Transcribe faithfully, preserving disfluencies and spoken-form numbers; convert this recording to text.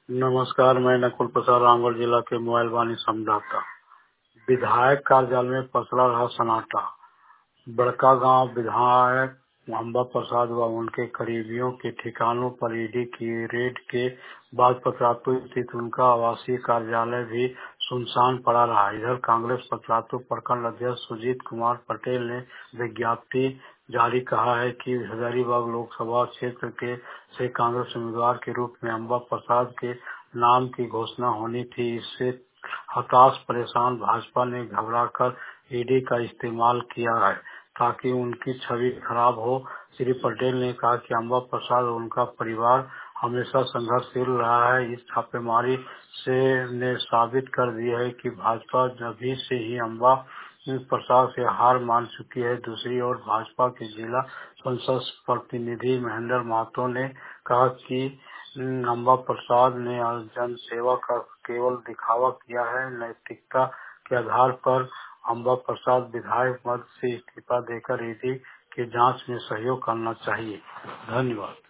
नमस्कार, मैं नकुल प्रसाद रामगढ़ जिला के मोबाइल वाणी संवाददाता। विधायक कार्यालय में पसरा रहा सन्नाटा। बड़कागांव विधायक अंबा प्रसाद व उनके करीबियों के ठिकानों पर ईडी की रेड के बाद पतरातू स्थित उनका आवासीय कार्यालय भी सुनसान पड़ा रहा। इधर कांग्रेस पतरातू प्रखंड अध्यक्ष सुजीत कुमार पटेल ने विज्ञप्ति जारी कहा है कि हजारीबाग लोकसभा क्षेत्र के से कांग्रेस उम्मीदवार के रूप में अंबा प्रसाद के नाम की घोषणा होनी थी। इससे हताश परेशान भाजपा ने घबराकर ईडी का इस्तेमाल किया है ताकि उनकी छवि खराब हो। श्री पटेल ने कहा कि अंबा प्रसाद और उनका परिवार हमेशा संघर्षशील रहा है। इस छापेमारी से ने साबित कर दिया है कि भाजपा अभी से ही अंबा प्रसाद से हार मान चुकी है। दूसरी ओर भाजपा के जिला संसद प्रतिनिधि महेंद्र महतो ने कहा कि अंबा प्रसाद ने जन सेवा का केवल दिखावा किया है। नैतिकता के आधार पर अंबा प्रसाद विधायक पद से इस्तीफा देकर ईडी की जांच में सहयोग करना चाहिए। धन्यवाद।